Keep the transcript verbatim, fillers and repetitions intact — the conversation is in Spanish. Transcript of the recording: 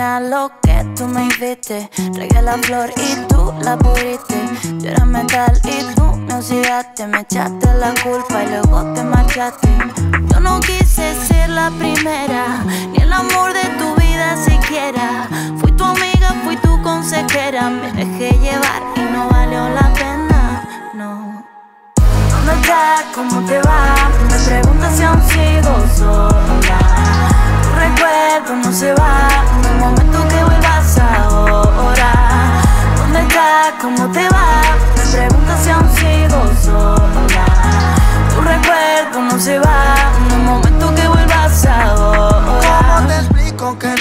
tenía lo que tú me hiciste. Regué la flor y tú la pudriste. Yo era metal y tú me oxidaste. Me echaste la culpa y luego te marchaste. Yo no quise ser la primera, ni el amor de tu vida siquiera. Fui tu amiga, fui tu consejera. Me dejé llevar y no valió la pena, no. ¿Dónde estás? ¿Cómo te va? Me preguntas si aún sigo sola. Tu recuerdo no se va, en el momento que vuelvas ahora. ¿Dónde estás? ¿Cómo te va? Me preguntas si aún sigo sola. Tu recuerdo no se va.